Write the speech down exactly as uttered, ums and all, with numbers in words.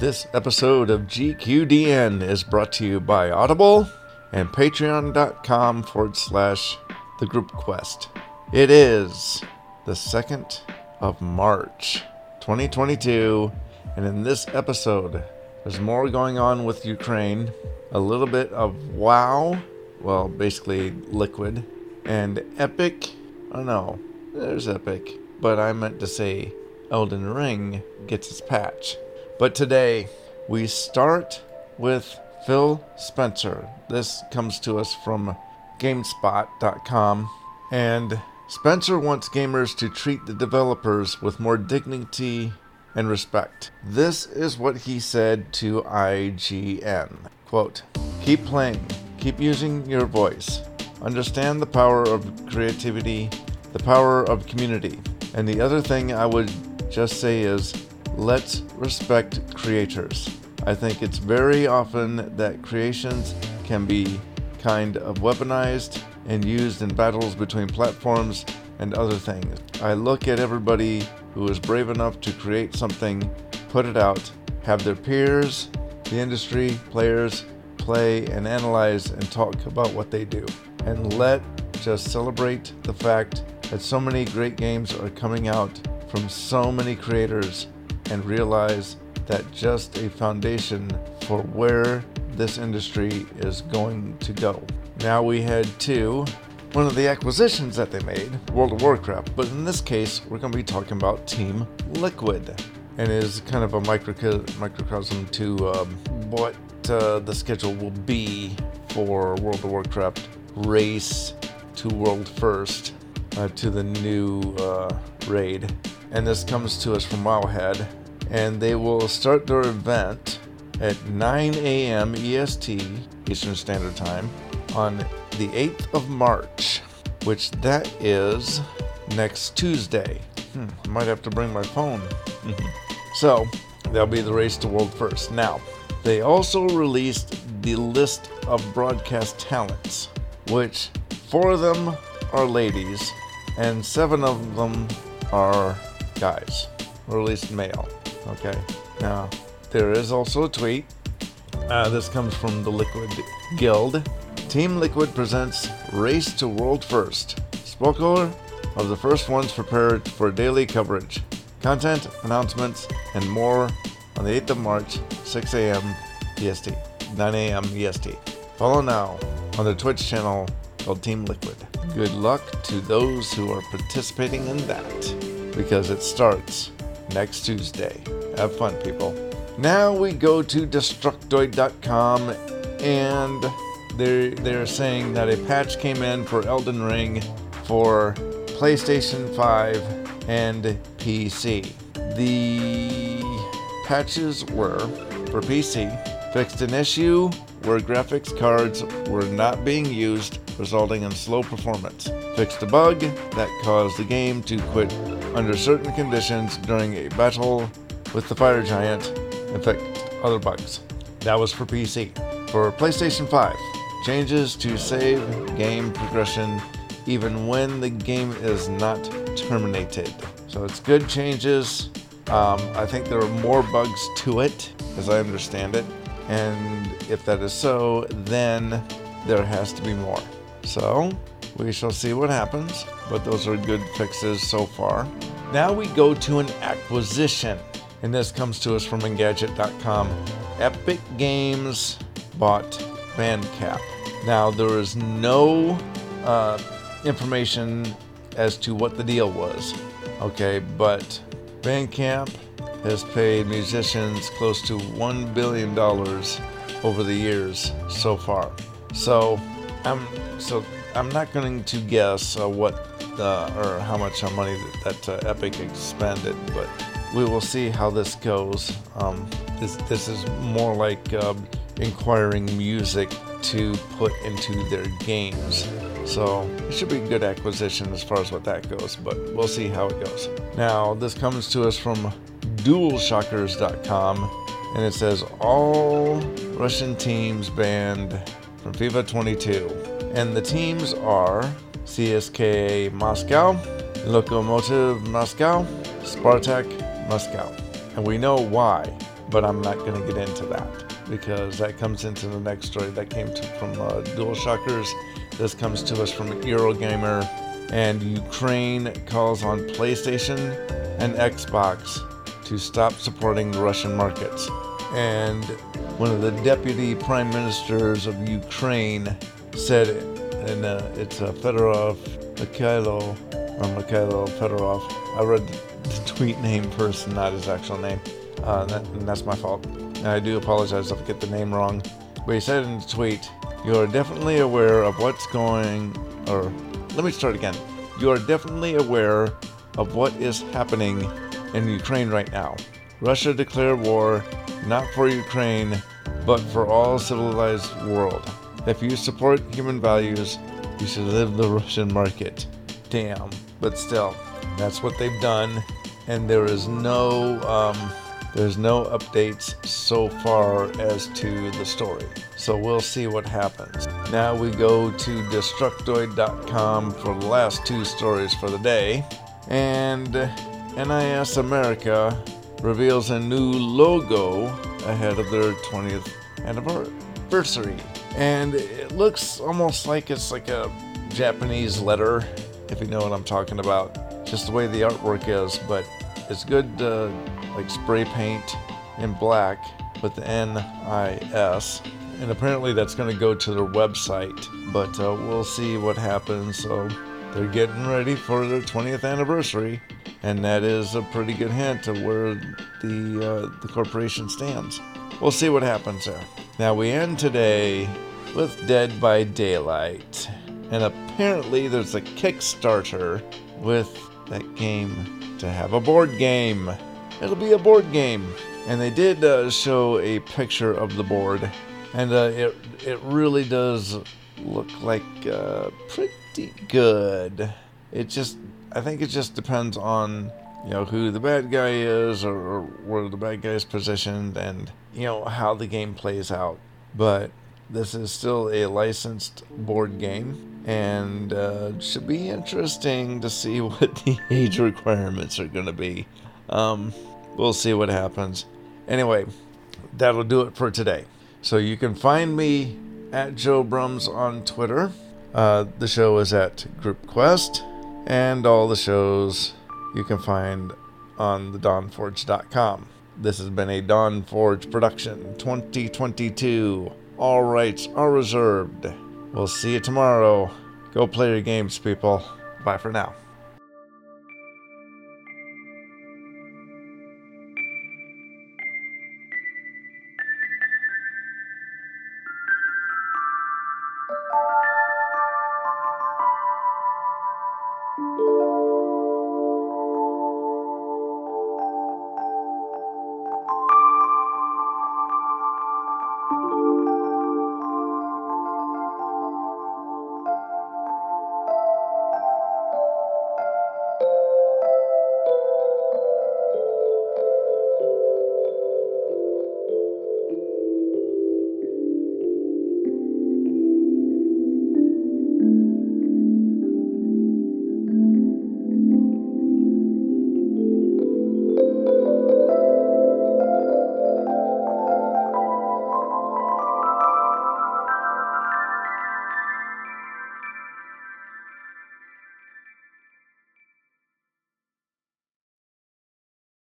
This episode of G Q D N is brought to you by Audible and patreon.com forward slash the group quest. It is the second of March, twenty twenty-two, and in this episode, there's more going on with Ukraine, a little bit of WoW, well, basically Liquid, and Epic, oh no, there's Epic, but I meant to say Elden Ring gets its patch. But today, we start with Phil Spencer. This comes to us from GameSpot dot com, and Spencer wants gamers to treat the developers with more dignity and respect. This is what he said to I G N. Quote, "Keep playing, keep using your voice. Understand the power of creativity, the power of community. And the other thing I would just say is, let's respect creators. I think it's very often that creations can be kind of weaponized and used in battles between platforms and other things. I look at everybody who is brave enough to create something, put it out, have their peers, the industry, players, play and analyze and talk about what they do. And let just celebrate the fact that so many great games are coming out from so many creators and realize that just a foundation for where this industry is going to go." Now we head to one of the acquisitions that they made, World of Warcraft, but in this case, we're going to be talking about Team Liquid, and it is kind of a micro- microcosm to um, what uh, the schedule will be for World of Warcraft Race to World First, uh, to the new uh, raid. And this comes to us from Wowhead, and they will start their event at nine a.m. E S T, Eastern Standard Time, on the eighth of March, which that is next Tuesday. Hmm, I might have to bring my phone. So, that'll be the Race to World First. Now, they also released the list of broadcast talents, which four of them are ladies, and seven of them are guys, or at least male. Okay, now there is also a tweet. Uh, this comes from the Liquid Guild. Team Liquid presents Race to World First. Spoiler of the first ones prepared for daily coverage, content, announcements, and more on the eighth of March, six a.m. E S T, nine a.m. E S T. Follow now on the Twitch channel called Team Liquid. Good luck to those who are participating in that, because it starts next Tuesday. Have fun, people. Now we go to Destructoid dot com, and they're, they're saying that a patch came in for Elden Ring for PlayStation five and P C. The patches were, for P C, fixed an issue where graphics cards were not being used, resulting in slow performance. Fixed a bug that caused the game to quit under certain conditions during a battle with the fire giant, and fixed other bugs. That was for P C. For PlayStation five, changes to save game progression even when the game is not terminated. So it's good changes. Um, I think there are more bugs to it, as I understand it. And if that is so, then there has to be more. So we shall see what happens, but those are good fixes so far. Now we go to an acquisition, and this comes to us from Engadget dot com. Epic Games bought Bandcamp. Now there is no uh, information as to what the deal was, okay, but Bandcamp has paid musicians close to one billion dollars over the years so far. So I'm so I'm not going to guess uh, what uh, or how much money that, that uh, Epic expended, but we will see how this goes. Um, this this is more like uh, inquiring music to put into their games. So it should be a good acquisition as far as what that goes, but we'll see how it goes. Now this comes to us from Dual Shockers dot com, and it says all Russian teams banned from FIFA twenty-two, and the teams are C S K A Moscow, Lokomotiv Moscow, Spartak Moscow, and we know why. but I'm not going to get into that because that comes into the next story. That came to, from uh, DualShockers. This comes to us from Eurogamer. And Ukraine calls on PlayStation and Xbox to stop supporting the Russian markets. And one of the deputy prime ministers of Ukraine said, and uh, it's uh, Fedorov, Mikhailo, or Mikhailo Fedorov. I read the tweet name first, not his actual name. Uh, that, and that's my fault. And I do apologize if I get the name wrong. But he said in the tweet, "You are definitely aware of what's going," or let me start again. "You are definitely aware of what is happening in Ukraine right now. Russia declared war not for Ukraine, but for all civilized world. If you support human values, you should live the Russian market." Damn. But still, that's what they've done, and there is no um, there's no updates so far as to the story. So we'll see what happens. Now we go to Destructoid dot com for the last two stories for the day. And N I S America reveals a new logo ahead of their twentieth anniversary. And it looks almost like it's like a Japanese letter, if you know what I'm talking about. Just the way the artwork is, but it's good uh, like spray paint in black with the N I S. And apparently that's going to go to their website, but uh, we'll see what happens. So they're getting ready for their twentieth anniversary, and that is a pretty good hint of where the uh, the corporation stands. We'll see what happens there. Now we end today with Dead by Daylight, and apparently there's a Kickstarter with that game to have a board game. It'll be a board game, and they did uh, show a picture of the board. And uh, it it really does look like uh, pretty good. It just, I think it just depends on, you know, who the bad guy is, or, or where the bad guy is positioned, and, you know, how the game plays out. But this is still a licensed board game, and uh, should be interesting to see what the age requirements are going to be. Um, we'll see what happens. Anyway, that'll do it for today. So you can find me at Joe Brums on Twitter. Uh, the show is at Group Quest, and all the shows you can find on the dawn forge dot com. This has been a Dawn Forge production, twenty twenty-two. All rights are reserved. We'll see you tomorrow. Go play your games, people. Bye for now.